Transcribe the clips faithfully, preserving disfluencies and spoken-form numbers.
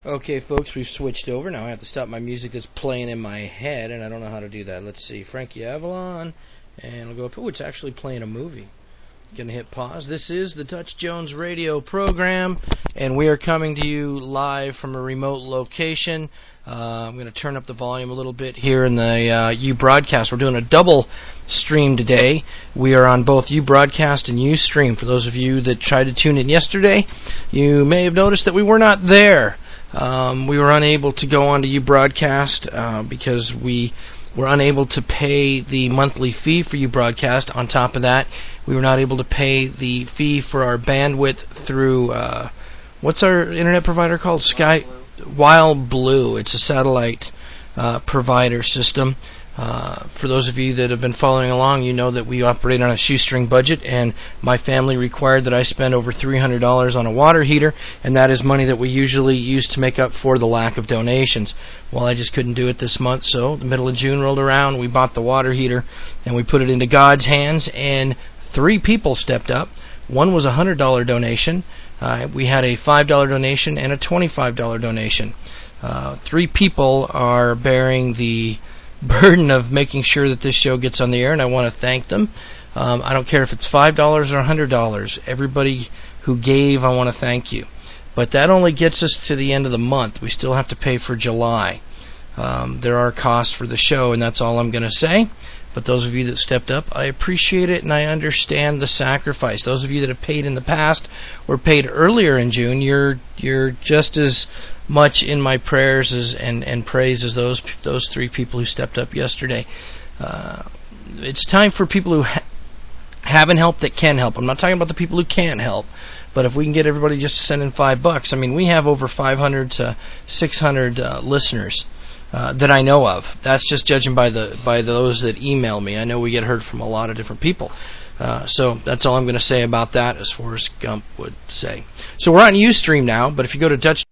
Okay, folks, we've switched over. Now I have to stop my music that's playing in my head, and I don't know how to do that. Let's see. Frankie Avalon, and I'll go up. Oh, it's actually playing a movie. Gonna hit pause. This is the Dutch Jones radio program, and we are coming to you live from a remote location. Uh, I'm going to turn up the volume a little bit here in the uh, U-Broadcast. We're doing a double stream today. We are on both U-Broadcast and Ustream. For those of you that tried to tune in yesterday, you may have noticed that we were not there. Um, we were unable to go on to U-Broadcast uh, because we were unable to pay the monthly fee for U-Broadcast. On top of that, we were not able to pay the fee for our bandwidth through, uh, what's our internet provider called? Sky Wild Blue. It's a satellite uh, provider system. Uh, for those of you that have been following along, you know that we operate on a shoestring budget, and my family required that I spend over three hundred dollars on a water heater, and that is money that we usually use to make up for the lack of donations. Well, I just couldn't do it this month, so the middle of June rolled around, we bought the water heater, and we put it into God's hands, and three people stepped up. One was a one hundred dollars donation. Uh, we had a five dollars donation and a twenty-five dollars donation. Uh, three people are bearing the burden of making sure that this show gets on the air, and I want to thank them. Um, I don't care if it's five dollars or one hundred dollars. Everybody who gave, I want to thank you. But that only gets us to the end of the month. We still have to pay for July. Um, there are costs for the show, and that's all I'm going to say. But those of you that stepped up, I appreciate it, and I understand the sacrifice. Those of you that have paid in the past or paid earlier in June, you're you're just as much in my prayers as, and, and praise as those those three people who stepped up yesterday. Uh, it's time for people who ha- haven't helped that can help. I'm not talking about the people who can't help, but if we can get everybody just to send in five bucks, I mean, we have over five hundred to six hundred uh, listeners. Uh, that I know of. That's just judging by the by those that email me. I know we get heard from a lot of different people. Uh, so that's all I'm going to say about that, as Forrest Gump would say. So we're on Ustream now, but if you go to Dutch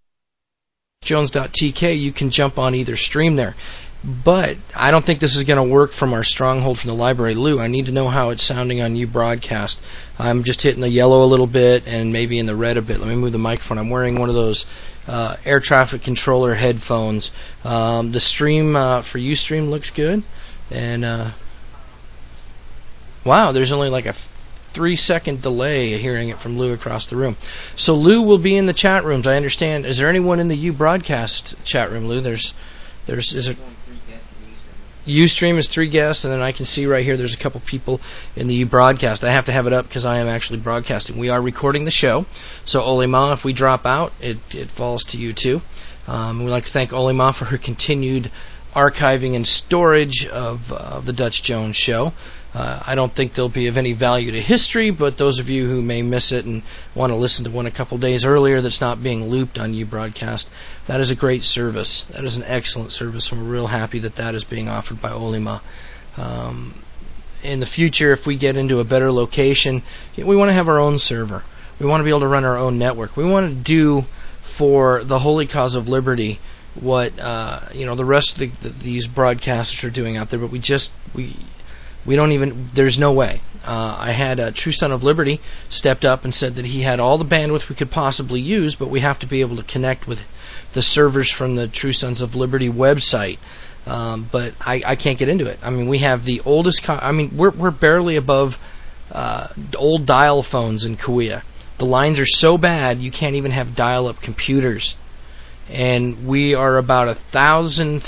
Jones dot T K, you can jump on either stream there. But I don't think this is going to work from our stronghold from the library. Lou, I need to know how it's sounding on U-Broadcast. I'm just hitting the yellow a little bit and maybe in the red a bit. Let me move the microphone. I'm wearing one of those uh, air traffic controller headphones. Um, the stream uh, for Ustream looks good. And, uh, wow, there's only like a three-second delay hearing it from Lou across the room. So Lou will be in the chat rooms, I understand. Is there anyone in the U-Broadcast chat room, Lou? There's, there's, is it? Ustream is three guests, and then I can see right here there's a couple people in the U-Broadcast. I have to have it up because I am actually broadcasting. We are recording the show, so Olima, if we drop out, it, it falls to you too. Um, we'd like to thank Olima for her continued archiving and storage of uh, the Dutch Jones show. Uh, I don't think they'll be of any value to history, but those of you who may miss it and want to listen to one a couple days earlier that's not being looped on U-Broadcast, that is a great service. That is an excellent service, and we're real happy that that is being offered by Olima. Um, in the future, if we get into a better location, we want to have our own server. We want to be able to run our own network. We want to do for the holy cause of liberty what uh, you know the rest of the, the, these broadcasters are doing out there, but we just we we don't even. There's no way. Uh, I had a True Son of Liberty stepped up and said that he had all the bandwidth we could possibly use, but we have to be able to connect with the servers from the True Sons of Liberty website. Um, but I, I can't get into it. I mean, we have the oldest. Co- I mean, we're we're barely above uh, old dial phones in Kauai. The lines are so bad you can't even have dial-up computers. And we are about a thousand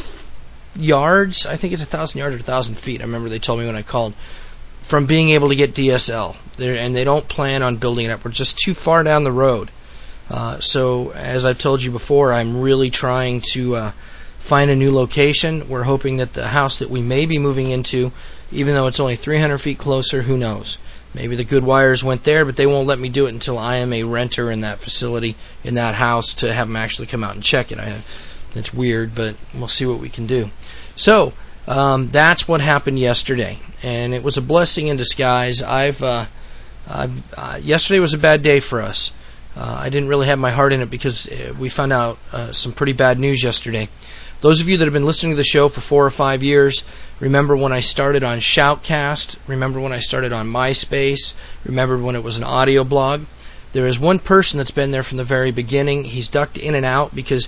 yards. I think it's a thousand yards or a thousand feet. I remember they told me when I called from being able to get D S L. They're, and they don't plan on building it up. We're just too far down the road. Uh, so as I've told you before, I'm really trying to uh, find a new location. We're hoping that the house that we may be moving into, even though it's only three hundred feet closer, who knows? Maybe the good wires went there, but they won't let me do it until I am a renter in that facility, in that house, to have them actually come out and check it. I, it's weird, but we'll see what we can do. So um, that's what happened yesterday, and it was a blessing in disguise. I've, uh, I've uh, yesterday was a bad day for us. Uh, I didn't really have my heart in it because we found out uh, some pretty bad news yesterday. Those of you that have been listening to the show for four or five years, remember when I started on Shoutcast, remember when I started on MySpace, remember when it was an audio blog. There is one person that's been there from the very beginning. He's ducked in and out because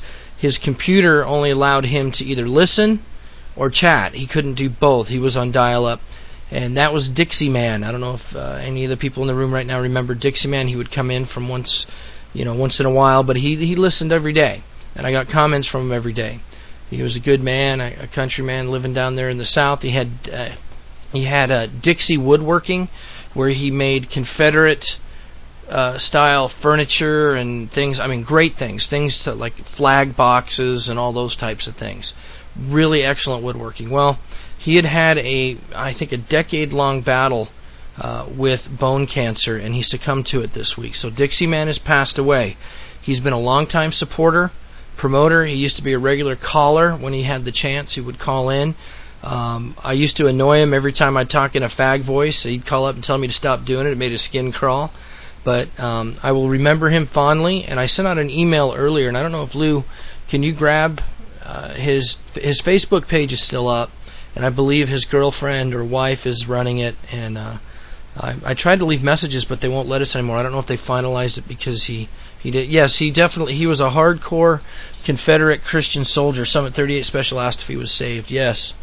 his computer only allowed him to either listen or chat. He couldn't do both. He was on dial-up. And that was Dixie Man. I don't know if uh, any of the people in the room right now remember Dixie Man. He would come in from once, you know, once in a while, but he he listened every day, and I got comments from him every day. He was a good man, a, a country man living down there in the South. He had uh, he had uh, Dixie Woodworking, where he made Confederate uh, style furniture and things. I mean, great things, things to, like flag boxes and all those types of things. Really excellent woodworking. Well, he had had a, I think, a decade-long battle uh, with bone cancer, and he succumbed to it this week. So Dixie Man has passed away. He's been a long-time supporter, promoter. He used to be a regular caller when he had the chance. He would call in. Um, I used to annoy him every time I'd talk in a fag voice. He'd call up and tell me to stop doing it. It made his skin crawl. But um, I will remember him fondly. And I sent out an email earlier, and I don't know if Lou, can you grab uh, his his Facebook page is still up. And I believe his girlfriend or wife is running it. And uh, I, I tried to leave messages, but they won't let us anymore. I don't know if they finalized it because he, he did. Yes, he definitely, he was a hardcore Confederate Christian soldier. Summit thirty-eight Special asked if he was saved. Yes.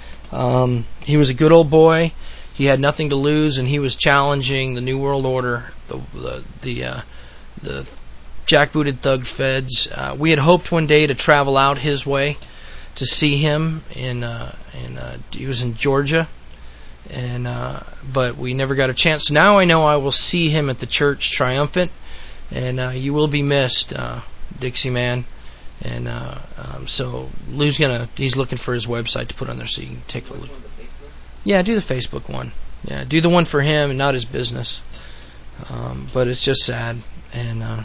Um, he was a good old boy. He had nothing to lose, and he was challenging the New World Order, the the the, uh, the jackbooted thug feds. Uh, we had hoped one day to travel out his way to see him in uh, in uh, he was in Georgia, and uh, but we never got a chance. Now I know I will see him at the church triumphant, and uh, you will be missed, uh, Dixie Man. And uh, um, so Lou's gonna he's looking for his website to put on there so you can take a look. Yeah, do the Facebook one. Yeah, do the one for him and not his business. Um, but it's just sad, and uh,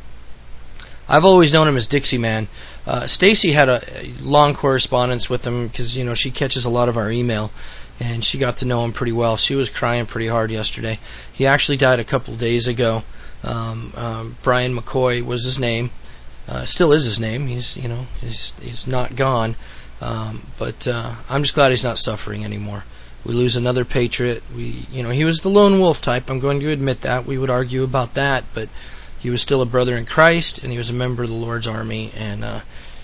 I've always known him as Dixie Man. Uh, Stacy had a, a long correspondence with him because, you know, she catches a lot of our email, and she got to know him pretty well. She was crying pretty hard yesterday. He actually died a couple of days ago. Um, um, Brian McCoy was his name. Uh, still is his name. He's, you know, he's he's not gone. Um, but uh, I'm just glad he's not suffering anymore. We lose another patriot. We, you know, he was the lone wolf type. I'm going to admit that. We would argue about that, but he was still a brother in Christ, and he was a member of the Lord's army, and uh,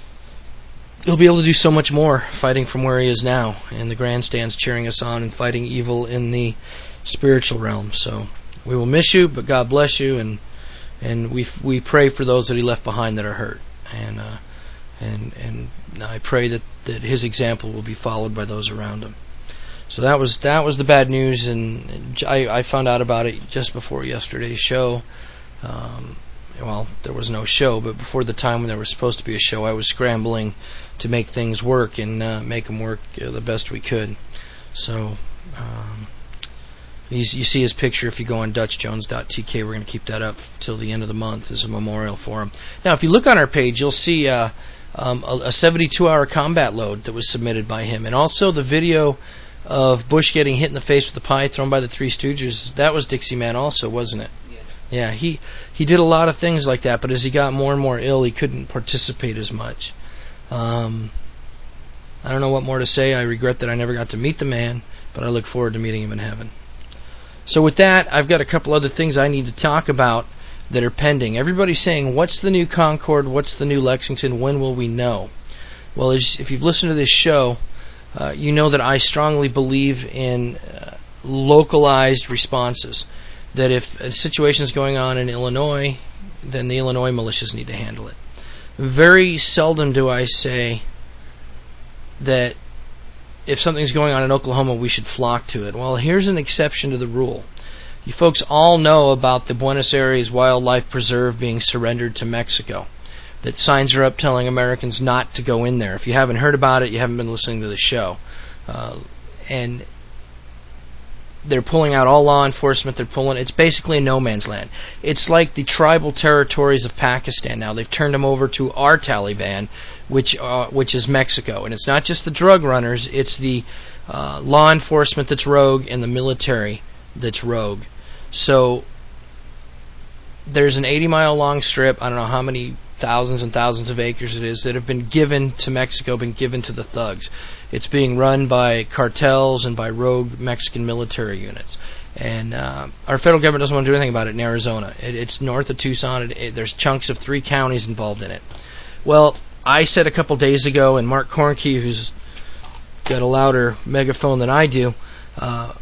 he'll be able to do so much more fighting from where he is now, in the grandstands cheering us on and fighting evil in the spiritual realm. So we will miss you, but God bless you, and and we we pray for those that he left behind that are hurt, and uh, and and I pray that, that his example will be followed by those around him. So that was that was the bad news, and I, I found out about it just before yesterday's show. Um, well, there was no show, but before the time when there was supposed to be a show, I was scrambling to make things work and uh, make them work uh, the best we could. So um, you, you see his picture if you go on Dutch Jones dot T K. We're going to keep that up till the end of the month as a memorial for him. Now, if you look on our page, you'll see uh, um, a, a seventy-two hour combat load that was submitted by him, and also the video of Bush getting hit in the face with the pie thrown by the Three Stooges. That was Dixie Man also, wasn't it? Yeah. Yeah, he, he did a lot of things like that, but as he got more and more ill, he couldn't participate as much. Um, I don't know what more to say. I regret that I never got to meet the man, but I look forward to meeting him in heaven. So with that, I've got a couple other things I need to talk about that are pending. Everybody's saying, what's the new Concord? What's the new Lexington? When will we know? Well, as, if you've listened to this show, Uh, you know that I strongly believe in uh, localized responses. That if a situation is going on in Illinois, then the Illinois militias need to handle it. Very seldom do I say that if something's going on in Oklahoma, we should flock to it. Well, here's an exception to the rule. You folks all know about the Buenos Aires Wildlife Preserve being surrendered to Mexico. That signs are up telling Americans not to go in there. If you haven't heard about it, you haven't been listening to the show. Uh, and they're pulling out all law enforcement. They're pulling. It's basically a no man's land. It's like the tribal territories of Pakistan now. They've turned them over to our Taliban, which uh, which is Mexico. And it's not just the drug runners. It's the uh, law enforcement that's rogue and the military that's rogue. So there's an eighty mile long strip. I don't know how many thousands and thousands of acres it is that have been given to Mexico, been given to the thugs. It's being run by cartels and by rogue Mexican military units. And uh, our federal government doesn't want to do anything about it in Arizona. It, it's north of Tucson. It, it, there's chunks of three counties involved in it. Well, I said a couple days ago, and Mark Kornke, who's got a louder megaphone than I do, uh,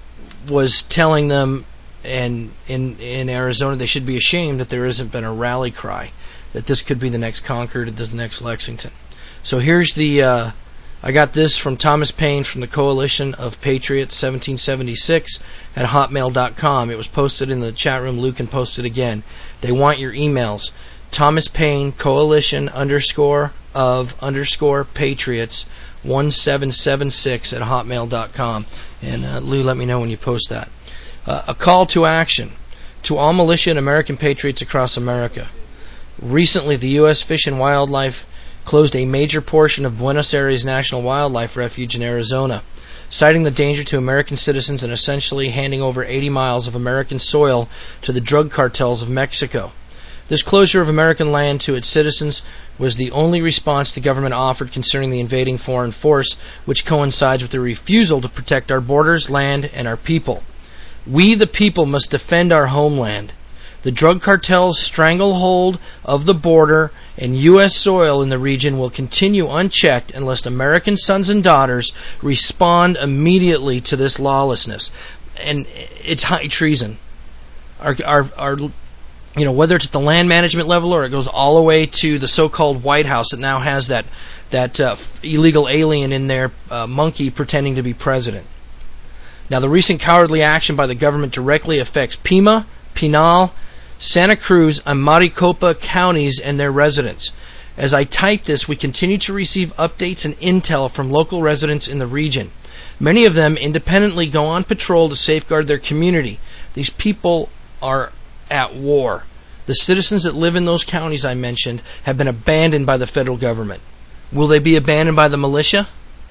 was telling them, and in in Arizona they should be ashamed that there hasn't been a rally cry, that this could be the next Concord, the next Lexington. So here's the, uh, I got this from Thomas Paine from the Coalition of Patriots seventeen seventy-six at hotmail dot com. It was posted in the chat room. Luke can post it again. They want your emails. Thomas Paine, Coalition underscore of underscore Patriots one seven seven six at hotmail dot com. And uh, Lou, let me know when you post that. Uh, a call to action to all militia and American patriots across America. Recently, the U S Fish and Wildlife closed a major portion of Buenos Aires National Wildlife Refuge in Arizona, citing the danger to American citizens and essentially handing over eighty miles of American soil to the drug cartels of Mexico. This closure of American land to its citizens was the only response the government offered concerning the invading foreign force, which coincides with the refusal to protect our borders, land, and our people. We, the people, must defend our homeland. The drug cartel's stranglehold of the border and U S soil in the region will continue unchecked unless American sons and daughters respond immediately to this lawlessness. And it's high treason. Our, our, our, you know, whether it's at the land management level or it goes all the way to the so-called White House that now has that that uh, illegal alien in there, uh, monkey pretending to be president. Now, the recent cowardly action by the government directly affects Pima, Pinal, Santa Cruz, and Maricopa counties and their residents. As I type this, we continue to receive updates and intel from local residents in the region. Many of them independently go on patrol to safeguard their community. These people are at war. The citizens that live in those counties I mentioned have been abandoned by the federal government. Will they be abandoned by the militia?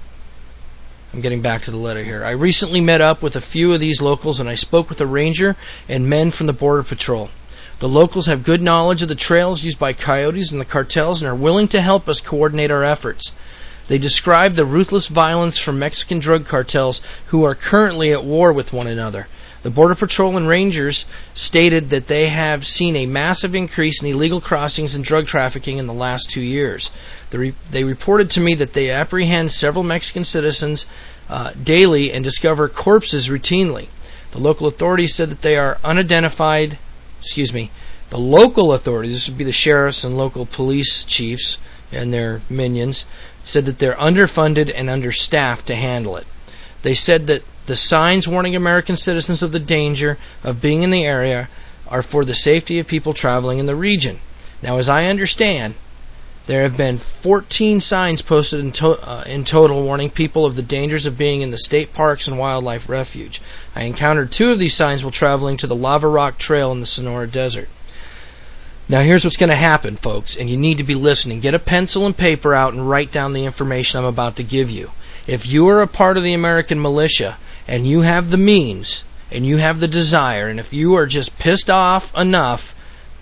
I'm getting back to the letter here. I recently met up with a few of these locals, and I spoke with a ranger and men from the Border Patrol. The locals have good knowledge of the trails used by coyotes and the cartels and are willing to help us coordinate our efforts. They described the ruthless violence from Mexican drug cartels who are currently at war with one another. The Border Patrol and Rangers stated that they have seen a massive increase in illegal crossings and drug trafficking in the last two years. The re- they reported to me that they apprehend several Mexican citizens uh, daily and discover corpses routinely. The local authorities said that they are unidentified, excuse me, the local authorities, this would be the sheriffs and local police chiefs and their minions, said that they're underfunded and understaffed to handle it. They said that the signs warning American citizens of the danger of being in the area are for the safety of people traveling in the region. Now, as I understand, there have been fourteen signs posted in, to- uh, in total warning people of the dangers of being in the state parks and wildlife refuge. I encountered two of these signs while traveling to the Lava Rock Trail in the Sonora Desert. Now, here's what's going to happen, folks, and you need to be listening. Get a pencil and paper out and write down the information I'm about to give you. If you are a part of the American militia, and you have the means, and you have the desire, and if you are just pissed off enough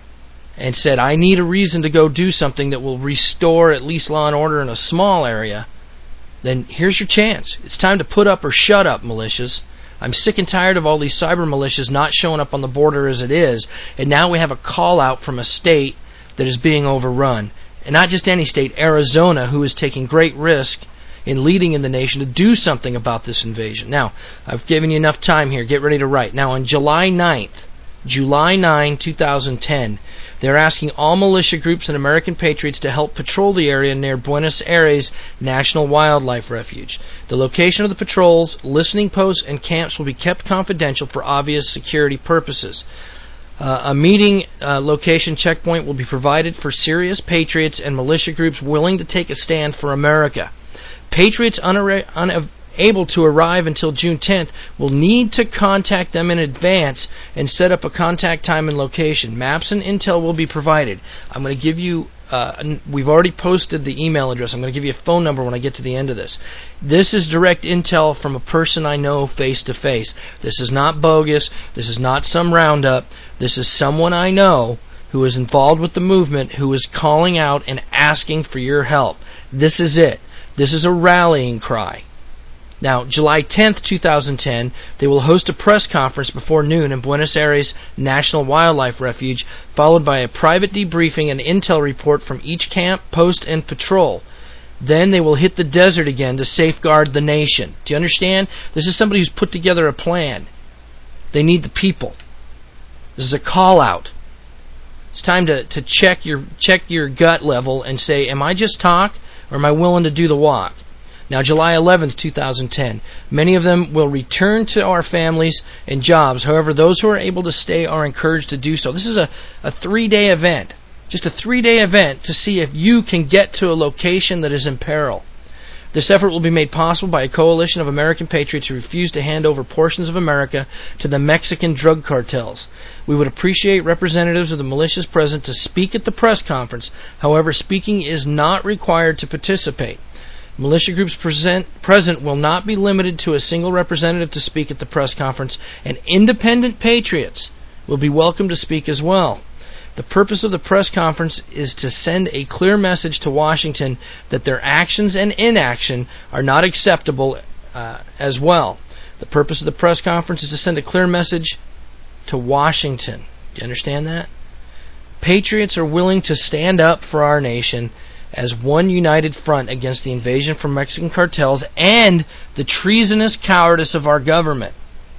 and said, I need a reason to go do something that will restore at least law and order in a small area, then here's your chance. It's time to put up or shut up, militias. I'm sick and tired of all these cyber militias not showing up on the border as it is, and now we have a call out from a state that is being overrun. And not just any state, Arizona, who is taking great risk in leading in the nation to do something about this invasion. Now, I've given you enough time here. Get ready to write. Now, on July ninth, July ninth, twenty ten, they're asking all militia groups and American patriots to help patrol the area near Buenos Aires National Wildlife Refuge. The location of the patrols, listening posts, and camps will be kept confidential for obvious security purposes. Uh, a meeting uh, location checkpoint will be provided for serious patriots and militia groups willing to take a stand for America. Patriots unara- unable to arrive until June tenth will need to contact them in advance and set up a contact time and location. Maps and intel will be provided. I'm going to give you, uh, we've already posted the email address. I'm going to give you a phone number when I get to the end of this. This is direct intel from a person I know face to face. This is not bogus. This is not some roundup. This is someone I know who is involved with the movement, who is calling out and asking for your help. This is it. This is a rallying cry. Now, July tenth, twenty ten, they will host a press conference before noon in Buenos Aires National Wildlife Refuge, followed by a private debriefing and intel report from each camp, post, and patrol. Then they will hit the desert again to safeguard the nation. Do you understand? This is somebody who's put together a plan. They need the people. This is a call out. It's time to, to check your check your gut level and say, am I just talk or am I willing to do the walk? Now, July eleventh, twenty ten, many of them will return to our families and jobs. However, those who are able to stay are encouraged to do so. This is a, a three-day event, just a three-day event to see if you can get to a location that is in peril. This effort will be made possible by a coalition of American patriots who refuse to hand over portions of America to the Mexican drug cartels. We would appreciate representatives of the militias present to speak at the press conference. However, speaking is not required to participate. Militia groups present, present will not be limited to a single representative to speak at the press conference, and independent patriots will be welcome to speak as well. The purpose of the press conference is to send a clear message to Washington that their actions and inaction are not acceptable uh, as well. The purpose of the press conference is to send a clear message to Washington. Do you understand that? Patriots are willing to stand up for our nation as one united front against the invasion from Mexican cartels and the treasonous cowardice of our government.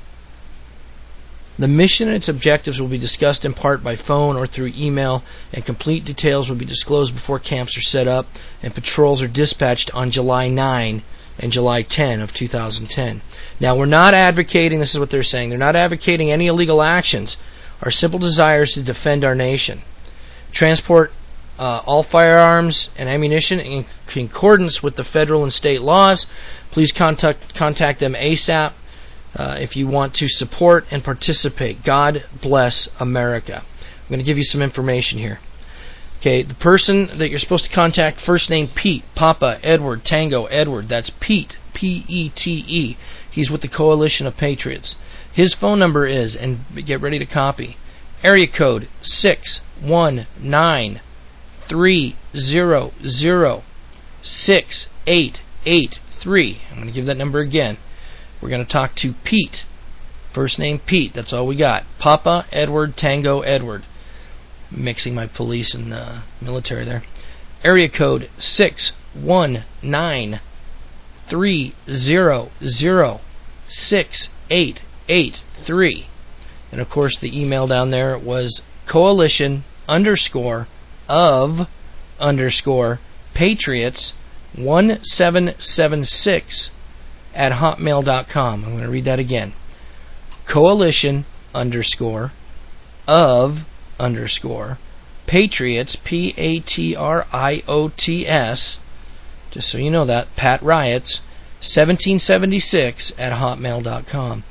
The mission and its objectives will be discussed in part by phone or through email, and complete details will be disclosed before camps are set up and patrols are dispatched on July ninth and July tenth of two thousand ten. Now, we're not advocating, this is what they're saying, they're not advocating any illegal actions. Our simple desire is to defend our nation. Transport Uh, all firearms and ammunition in concordance with the federal and state laws. Please contact contact them ASAP uh, if you want to support and participate. God bless America. I'm going to give you some information here. Okay, the person that you're supposed to contact, first name Pete, Papa, Edward, Tango, Edward. That's Pete, P E T E. He's with the Coalition of Patriots. His phone number is, and get ready to copy, area code six one nine three zero zero six eight eight three. I'm going to give that number again. We're going to talk to Pete. First name Pete. That's all we got. Papa, Edward, Tango, Edward. Mixing my police and uh, military there. Area code six one nine three zero zero six eight eight three. And of course the email down there was coalition underscore of underscore patriots one seven seven six at hotmail dot com. I'm going to read that again. Coalition underscore of underscore patriots, P A T R I O T S, just so you know that, Pat Riots, seventeen seventy-six at hotmail dot com.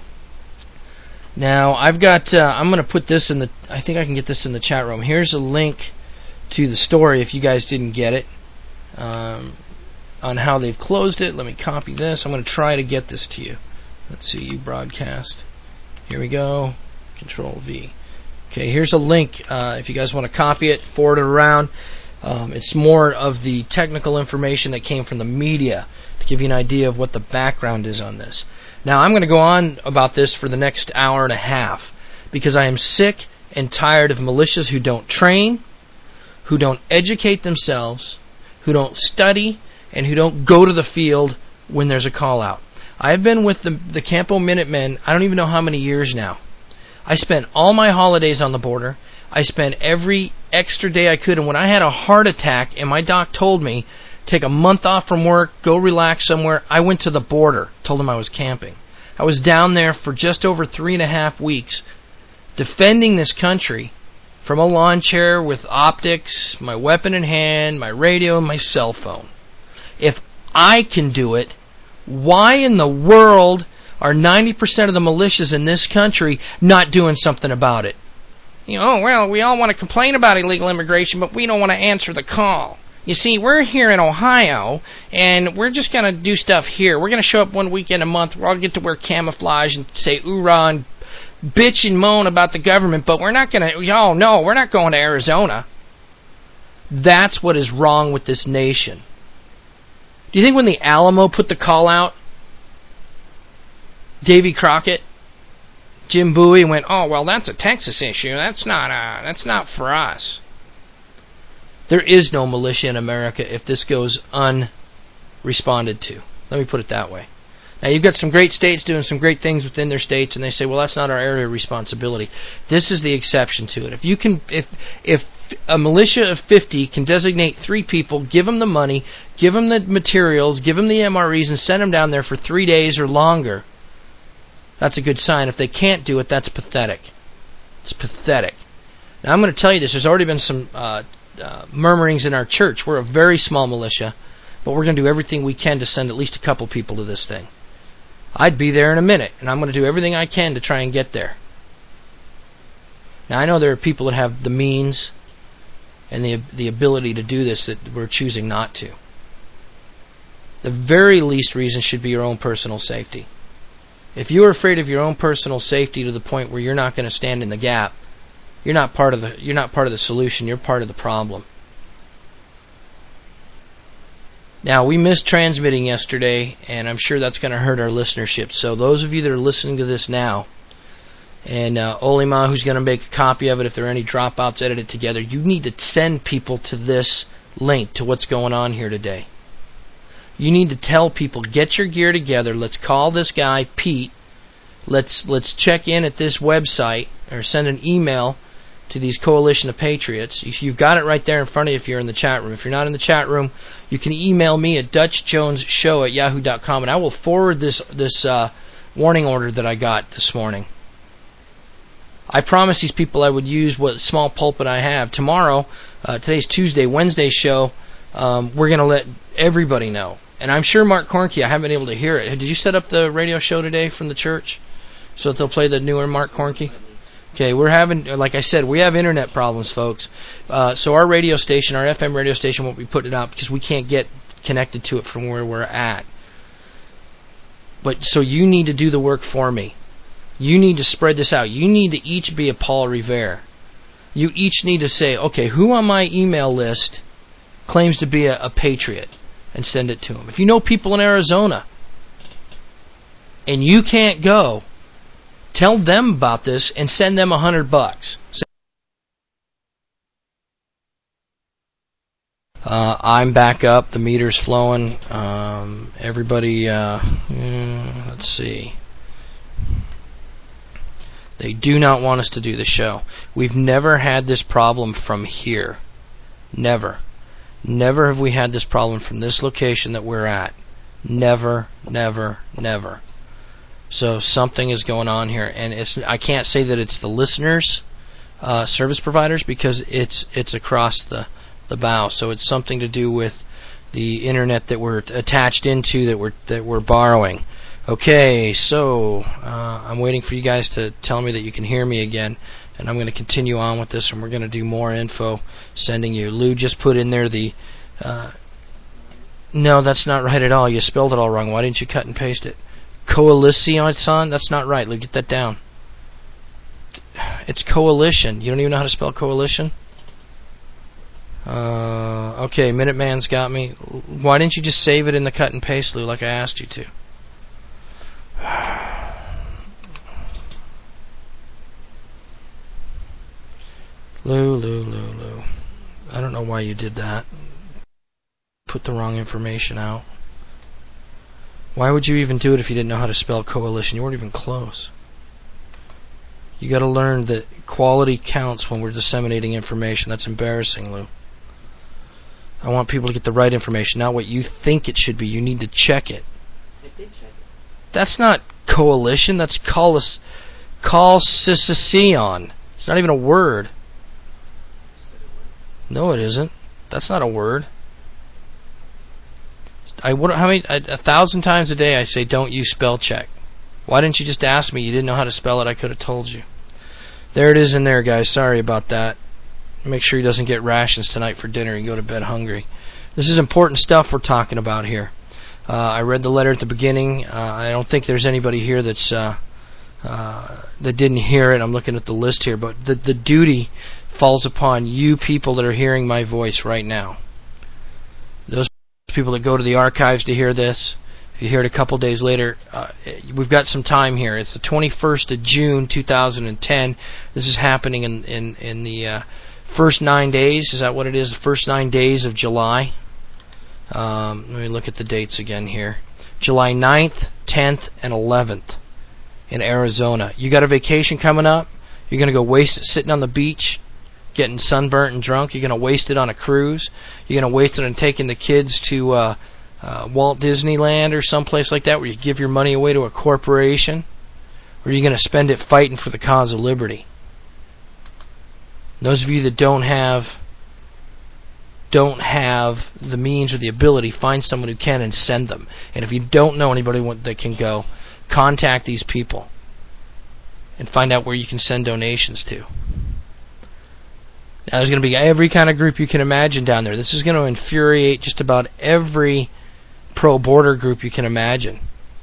Now, I've got, uh, I'm going to put this in the, I think I can get this in the chat room. Here's a link to the story if you guys didn't get it, um, on how they've closed it. Let me copy this. I'm going to try to get this to you. Let's see, you broadcast. Here we go. Control V. Okay, here's a link. Uh, if you guys want to copy it, forward it around. Um, it's more of the technical information that came from the media to give you an idea of what the background is on this. Now, I'm going to go on about this for the next hour and a half because I am sick and tired of militias who don't train, who don't educate themselves, who don't study, and who don't go to the field when there's a call out. I've been with the, the Campo Minutemen, I don't even know how many years now. I spent all my holidays on the border. I spent every extra day I could, and when I had a heart attack and my doc told me, take a month off from work, go relax somewhere, I went to the border, told him I was camping. I was down there for just over three and a half weeks defending this country from a lawn chair with optics, my weapon in hand, my radio, and my cell phone. If I can do it, why in the world are ninety percent of the militias in this country not doing something about it? You know, oh, well, we all want to complain about illegal immigration, but we don't want to answer the call. You see, we're here in Ohio, and we're just going to do stuff here. We're going to show up one weekend a month. We'll all get to wear camouflage and say oorah and bitch and moan about the government, but we're not going to, y'all know, we're not going to Arizona. That's what is wrong with this nation. Do you think when the Alamo put the call out, Davy Crockett, Jim Bowie went, oh, well, that's a Texas issue. That's not uh, that's not for us. There is no militia in America if this goes unresponded to. Let me put it that way. Now, you've got some great states doing some great things within their states, and they say, well, that's not our area of responsibility. This is the exception to it. If you can, if if a militia of fifty can designate three people, give them the money, give them the materials, give them the M R Es, and send them down there for three days or longer, that's a good sign. If they can't do it, that's pathetic. It's pathetic. Now, I'm going to tell you this. There's already been some uh, uh, murmurings in our church. We're a very small militia, but we're going to do everything we can to send at least a couple people to this thing. I'd be there in a minute, and I'm going to do everything I can to try and get there. Now, I know there are people that have the means and the the ability to do this that we're choosing not to. The very least reason should be your own personal safety. If you're afraid of your own personal safety to the point where you're not going to stand in the gap, you're not part of the you're not part of the solution, you're part of the problem. Now, we missed transmitting yesterday, and I'm sure that's going to hurt our listenership. So those of you that are listening to this now, and uh, Olima, who's going to make a copy of it, if there are any dropouts, edit it together, you need to send people to this link, to what's going on here today. You need to tell people, get your gear together, let's call this guy Pete, let's let's check in at this website, or send an email to these Coalition of Patriots. You've got it right there in front of you if you're in the chat room. If you're not in the chat room, you can email me at dutch jones show at yahoo dot com, and I will forward this this uh, warning order that I got this morning. I promised these people I would use what small pulpit I have. Tomorrow, uh, today's Tuesday, Wednesday's show, um, we're going to let everybody know. And I'm sure Mark Cornke, I haven't been able to hear it. Did you set up the radio show today from the church so that they'll play the newer Mark Cornke? Okay, we're having, like I said, we have internet problems, folks. Uh, so our radio station, our F M radio station, won't be putting it out because we can't get connected to it from where we're at. But so you need to do the work for me. You need to spread this out. You need to each be a Paul Revere. You each need to say, okay, who on my email list claims to be a, a patriot, and send it to them. If you know people in Arizona and you can't go, tell them about this and send them a hundred bucks. Uh, I'm back up. The meter's flowing. Um, everybody, uh, mm, let's see. They do not want us to do the show. We've never had this problem from here. Never. Never have we had this problem from this location that we're at. Never, never, never. So something is going on here, and it's I can't say that it's the listeners, uh, service providers, because it's it's across the the bow. So it's something to do with the internet that we're attached into, that we're that we're borrowing. Okay, so uh, I'm waiting for you guys to tell me that you can hear me again, and I'm going to continue on with this, and we're going to do more info sending you. Lou just put in there the. Uh, no, that's not right at all. You spelled it all wrong. Why didn't you cut and paste it? Coalition, son? That's not right. Lou, get that down. It's coalition. You don't even know how to spell coalition? Uh, okay, Minuteman's got me. Why didn't you just save it in the cut and paste, Lou, like I asked you to? Lou, Lou, Lou, Lou. I don't know why you did that. Put the wrong information out. Why would you even do it if you didn't know how to spell coalition? You weren't even close. You got to learn that quality counts when we're disseminating information. That's embarrassing, Lou. I want people to get the right information, not what you think it should be. You need to check it. I did check it. That's not coalition. That's coalition. It's not even a word. No, it isn't. That's not a word. I would how many a, a thousand times a day I say don't use spell check. Why didn't you just ask me? You didn't know how to spell it. I could have told you. There it is in there, guys. Sorry about that. Make sure he doesn't get rations tonight for dinner and go to bed hungry. This is important stuff we're talking about here. Uh, I read the letter at the beginning. Uh, I don't think there's anybody here that's uh, uh, that didn't hear it. I'm looking at the list here, but the the duty falls upon you people that are hearing my voice right now. Those people that go to the archives to hear this, If you hear it a couple days later, uh, we've got some time here. It's the twenty-first of June, two thousand ten. This is happening in in in the uh, first nine days. Is that what it is? The first nine days of July. Um, let me look at the dates again here. July ninth, tenth, and eleventh in Arizona. You got a vacation coming up? You're going to go waste it sitting on the beach, getting sunburnt and drunk? You're going to waste it on a cruise? You're going to waste it on taking the kids to uh, uh, Walt Disneyland or someplace like that where you give your money away to a corporation? Or are you going to spend it fighting for the cause of liberty? Those of you that don't have don't have the means or the ability, find someone who can and send them. And if you don't know anybody that can go, contact these people and find out where you can send donations to. Now, there's going to be every kind of group you can imagine down there. This is going to infuriate just about every pro-border group you can imagine.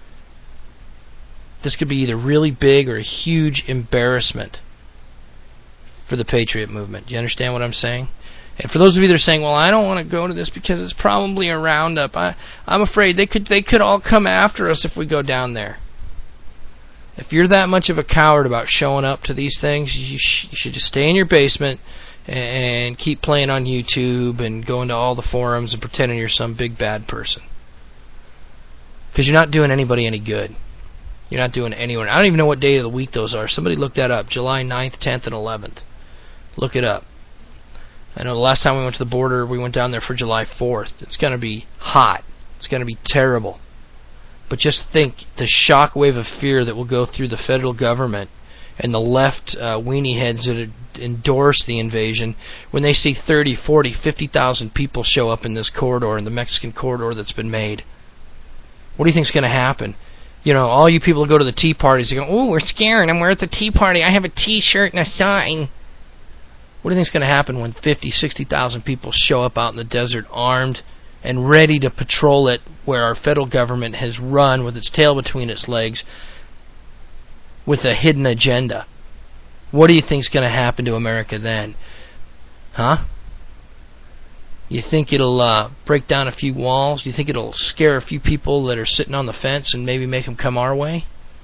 This could be either really big or a huge embarrassment for the Patriot movement. Do you understand what I'm saying? And for those of you that are saying, well, I don't want to go to this because it's probably a roundup, I, I'm afraid they could they could all come after us if we go down there. If you're that much of a coward about showing up to these things, you, sh- you should just stay in your basement and keep playing on YouTube and going to all the forums and pretending you're some big bad person. Because you're not doing anybody any good. You're not doing anyone. I don't even know what day of the week those are. Somebody look that up. July ninth, tenth, and eleventh. Look it up. I know the last time we went to the border, we went down there for July fourth. It's going to be hot. It's going to be terrible. But just think the shockwave of fear that will go through the federal government and the left uh, weenie heads that endorse the invasion when they see thirty, forty, fifty thousand people show up in this corridor, in the Mexican corridor that's been made. What do you think is going to happen? You know, all you people who go to the tea parties, they go, oh, we're scared, and we're at the tea party. I have a T-shirt and a sign. What do you think is going to happen when fifty, sixty thousand people show up out in the desert armed and ready to patrol it where our federal government has run with its tail between its legs with a hidden agenda? What do you think is going to happen to America then? Huh? You think it'll uh, break down a few walls? Do you think it'll scare a few people that are sitting on the fence and maybe make them come our way?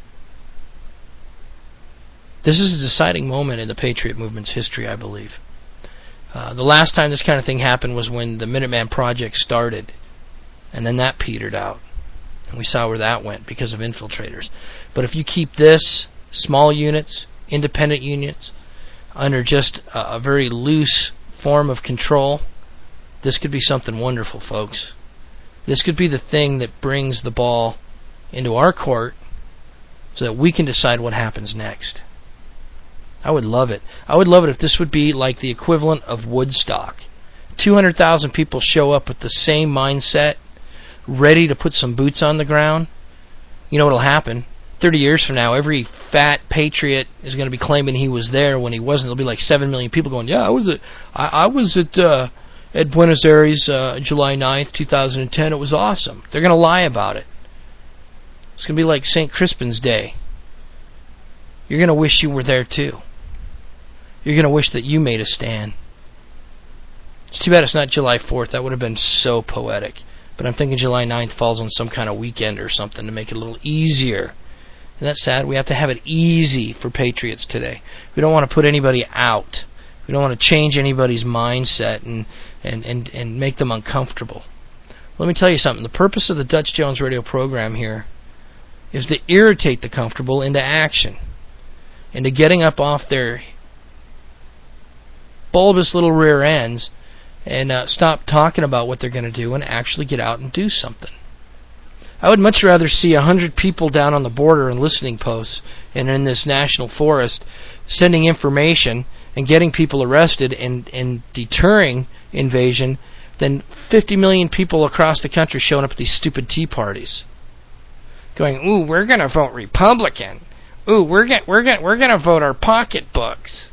This is a deciding moment in the Patriot movement's history, I believe. Uh, the last time this kind of thing happened was when the Minuteman Project started, and then that petered out. And we saw where that went because of infiltrators. But if you keep this, small units, independent units, under just a, a very loose form of control, this could be something wonderful, folks. This could be the thing that brings the ball into our court so that we can decide what happens next. I would love it. I would love it if this would be like the equivalent of Woodstock. two hundred thousand people show up with the same mindset, ready to put some boots on the ground. You know what will happen? thirty years from now, every fat patriot is going to be claiming he was there when he wasn't. There'll be like seven million people going, yeah, I was at, I, I was at, uh, at Buenos Aires, uh, July ninth, two thousand ten. It was awesome. They're going to lie about it. It's going to be like Saint Crispin's Day. You're going to wish you were there too. You're going to wish that you made a stand. It's too bad it's not July fourth. That would have been so poetic. But I'm thinking July ninth falls on some kind of weekend or something to make it a little easier. Isn't that sad? We have to have it easy for patriots today. We don't want to put anybody out. We don't want to change anybody's mindset and, and, and, and make them uncomfortable. Let me tell you something. The purpose of the Dutch Jones radio program here is to irritate the comfortable into action, into getting up off their bulbous little rear ends and uh, stop talking about what they're going to do and actually get out and do something. I would much rather see a hundred people down on the border and listening posts and in this national forest sending information and getting people arrested and, and deterring invasion than fifty million people across the country showing up at these stupid tea parties going, ooh, we're going to vote Republican. Ooh, we're going we're going we're going to vote our pocketbooks.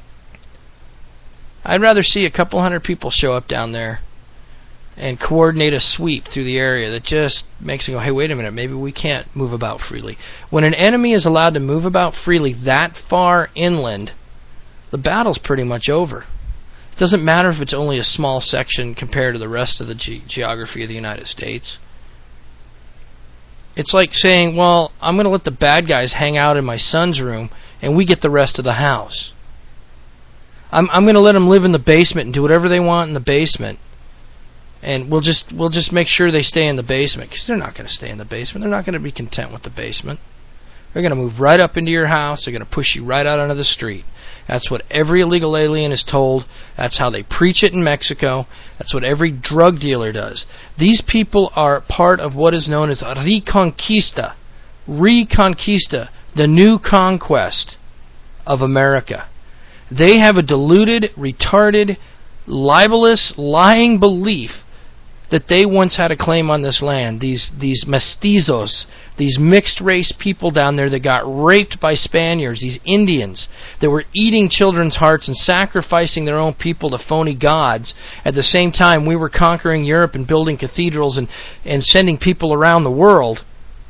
I'd rather see a couple hundred people show up down there and coordinate a sweep through the area that just makes it go, hey, wait a minute, maybe we can't move about freely. When an enemy is allowed to move about freely that far inland, the battle's pretty much over. It doesn't matter if it's only a small section compared to the rest of the ge- geography of the United States. It's like saying, well, I'm going to let the bad guys hang out in my son's room, and we get the rest of the house. I'm I'm going to let them live in the basement and do whatever they want in the basement, and we'll just we'll just make sure they stay in the basement, because they're not going to stay in the basement. They're not going to be content with the basement. They're going to move right up into your house. They're going to push you right out onto the street. That's what every illegal alien is told. That's how they preach it in Mexico. That's what every drug dealer does. These people are part of what is known as Reconquista. Reconquista, the new conquest of America. They have a deluded, retarded, libelous, lying belief that they once had a claim on this land. These these mestizos, these mixed race people down there that got raped by Spaniards, these Indians that were eating children's hearts and sacrificing their own people to phony gods. At the same time, we were conquering Europe and building cathedrals and, and sending people around the world.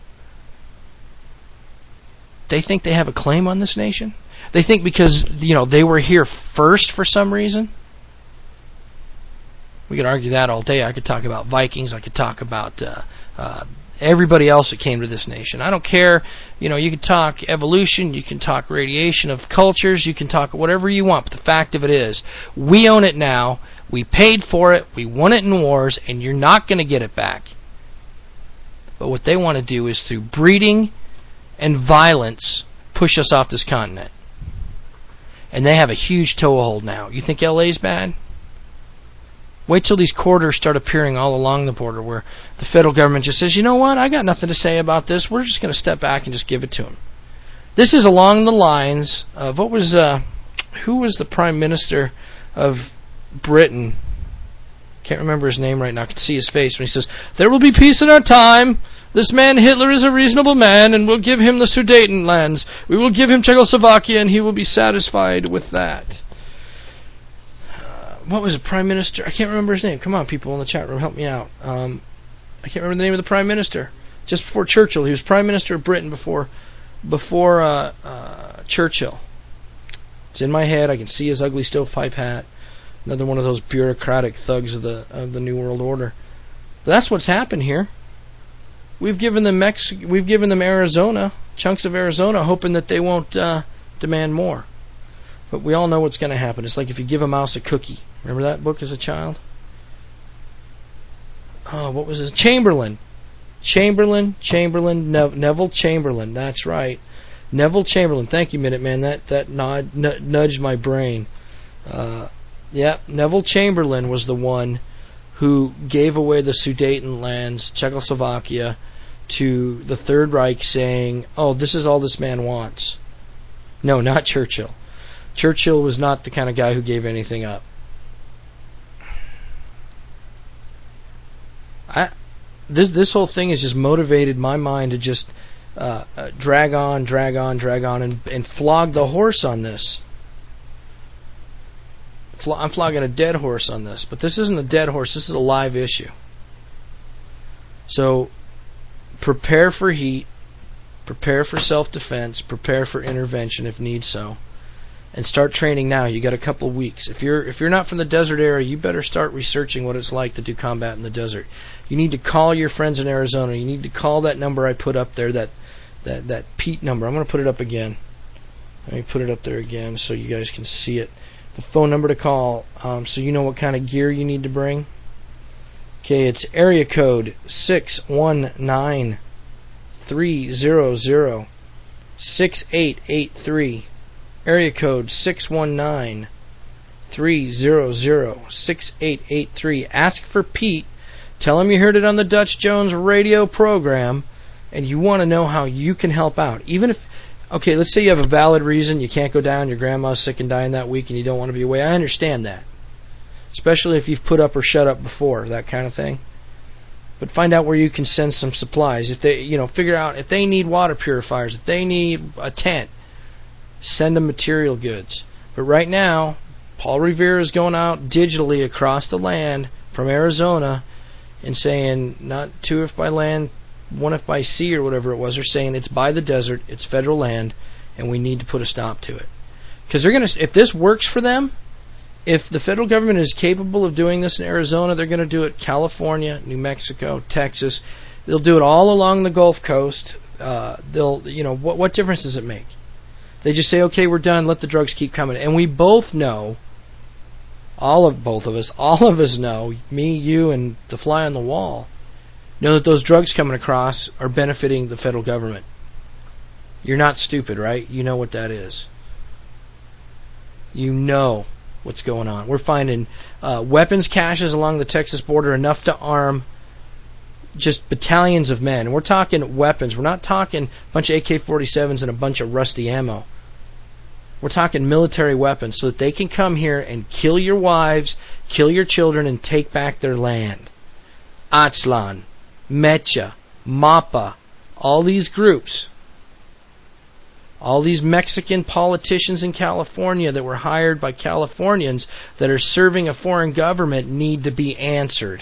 They think they have a claim on this nation? They think because, you know, they were here first for some reason? We could argue that all day. I could talk about Vikings. I could talk about uh, uh, everybody else that came to this nation. I don't care. You know, you can talk evolution. You can talk radiation of cultures. You can talk whatever you want. But the fact of it is, we own it now. We paid for it. We won it in wars, and you're not going to get it back. But what they want to do is, through breeding and violence, push us off this continent. And they have a huge toehold now. You think L A's bad? Wait till these corridors start appearing all along the border, where the federal government just says, you know what, I got nothing to say about this. We're just going to step back and just give it to them. This is along the lines of, what was, uh, who was the Prime Minister of Britain? Can't remember his name right now. I can see his face when he says, there will be peace in our time. This man Hitler is a reasonable man, and we'll give him the Sudetenlands. We will give him Czechoslovakia, and he will be satisfied with that. What was the Prime Minister? I can't remember his name. Come on, people in the chat room, help me out. Um, I can't remember the name of the Prime Minister. Just before Churchill. He was Prime Minister of Britain before before uh, uh, Churchill. It's in my head. I can see his ugly stovepipe hat. Another one of those bureaucratic thugs of the of the New World Order. But that's what's happened here. We've given them Mex- We've given them Arizona, chunks of Arizona, hoping that they won't uh, demand more. But we all know what's going to happen. It's like if you give a mouse a cookie. Remember that book as a child? Oh, what was his? Chamberlain. Chamberlain, Chamberlain, ne- Neville Chamberlain. That's right. Neville Chamberlain. Thank you, Minuteman. That that nod, n- nudged my brain. Uh, yeah, Neville Chamberlain was the one who gave away the Sudetenlands, Czechoslovakia, to the Third Reich, saying, oh, this is all this man wants. No, not Churchill. Churchill was not the kind of guy who gave anything up. I, this this whole thing has just motivated my mind to just uh, uh, drag on, drag on, drag on, and, and flog the horse on this. Flo- I'm flogging a dead horse on this, but this isn't a dead horse. This is a live issue. So prepare for heat, prepare for self-defense, prepare for intervention if need so. And start training now. You got a couple of weeks. If you're if you're not from the desert area, you better start researching what it's like to do combat in the desert. You need to call your friends in Arizona. You need to call that number I put up there, that that that Pete number. I'm going to put it up again. Let me put it up there again so you guys can see it. The phone number to call, um, so you know what kind of gear you need to bring. Okay, it's area code six one nine, three zero zero, six eight eight three. Area code six one nine, three zero zero, six eight eight three. Ask for Pete. Tell him you heard it on the Dutch Jones radio program, and you want to know how you can help out. Even if, okay, let's say you have a valid reason. You can't go down. Your grandma's sick and dying that week, and you don't want to be away. I understand that. Especially if you've put up or shut up before, that kind of thing. But find out where you can send some supplies. If they, you know, figure out if they need water purifiers, if they need a tent, send them material goods. But right now, Paul Revere is going out digitally across the land from Arizona and saying, not two if by land, one if by sea or whatever it was. They're saying it's by the desert, it's federal land, and we need to put a stop to it. Because they're going to, if this works for them, If the federal government is capable of doing this in Arizona, they're going to do it California, New Mexico, Texas. They'll do it all along the Gulf Coast. Uh, they'll, you know, what what difference does it make? They just say, okay, we're done. Let the drugs keep coming. And we both know, all of both of us, all of us know, me, you, and the fly on the wall, know that those drugs coming across are benefiting the federal government. You're not stupid, right? You know what that is. You know what's going on. We're finding uh, weapons caches along the Texas border, enough to arm just battalions of men. We're talking weapons. We're not talking a bunch of A K forty-sevens and a bunch of rusty ammo. We're talking military weapons so that they can come here and kill your wives, kill your children, and take back their land. Aztlan, Mecha, Mapa, all these groups, all these Mexican politicians in California that were hired by Californians that are serving a foreign government need to be answered.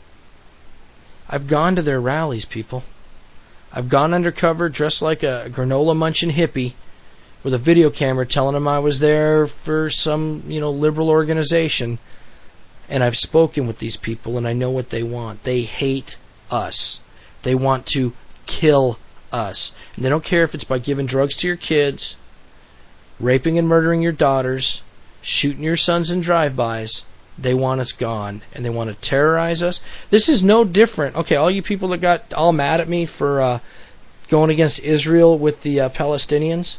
I've gone to their rallies, people. I've gone undercover dressed like a granola munching hippie with a video camera telling them I was there for some, you know, liberal organization. And I've spoken with these people and I know what they want. They hate us. They want to kill us. And they don't care if it's by giving drugs to your kids, raping and murdering your daughters, shooting your sons in drive-bys. They want us gone, and they want to terrorize us. This is no different. Okay, all you people that got all mad at me for uh, going against Israel with the uh, Palestinians,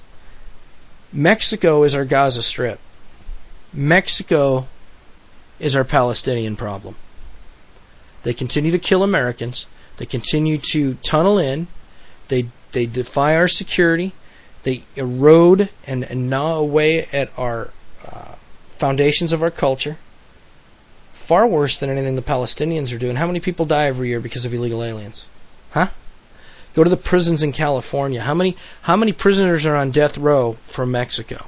Mexico is our Gaza Strip. Mexico is our Palestinian problem. They continue to kill Americans. They continue to tunnel in. They they defy our security. They erode and, and gnaw away at our uh, foundations of our culture. Far worse than anything the Palestinians are doing. How many people die every year because of illegal aliens? Huh? Go to the prisons in California. How many how many prisoners are on death row from Mexico?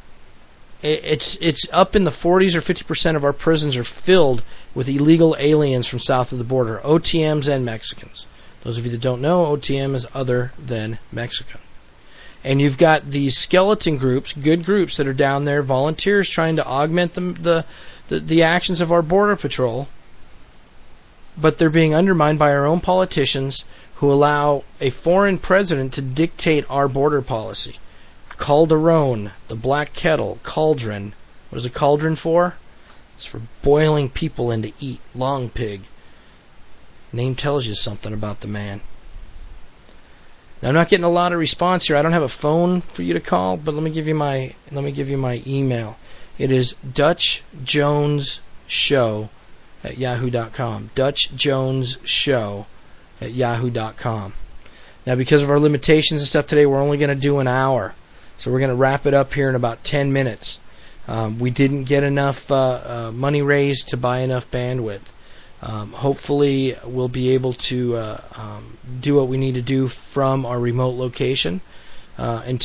It's it's up in the forties or fifty percent of our prisons are filled with illegal aliens from south of the border, O T Ms and Mexicans. Those of you that don't know, O T M is other than Mexican. And you've got these skeleton groups, good groups that are down there, volunteers trying to augment the the, the, the actions of our border patrol, but they're being undermined by our own politicians who allow a foreign president to dictate our border policy. Calderon, the black kettle, cauldron. What is a cauldron for? It's for boiling people in to eat. Long pig. Name tells you something about the man. Now, I'm not getting a lot of response here. I don't have a phone for you to call, but let me give you my let me give you my email. It is Dutch Jones Show at yahoo dot com. Dutch Jones Show at yahoo dot com. Now, because of our limitations and stuff today, we're only going to do an hour. So we're going to wrap it up here in about ten minutes. Um, we didn't get enough uh, uh, money raised to buy enough bandwidth. Um, hopefully, we'll be able to uh, um, do what we need to do from our remote location. Uh, until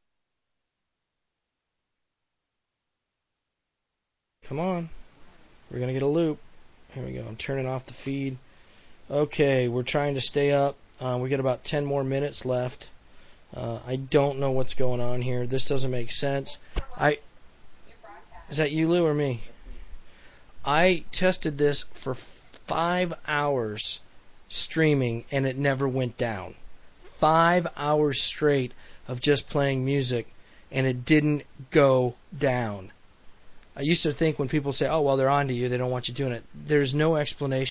Come on. We're going to get a loop. Here we go. I'm turning off the feed. Okay, we're trying to stay up. Uh, we got about ten more minutes left. Uh, I don't know what's going on here. This doesn't make sense. I Is that you, Lou, or me? I tested this for five hours streaming, and it never went down. Five hours straight of just playing music, and it didn't go down. I used to think when people say, oh, well, they're on to you, they don't want you doing it. There's no explanation.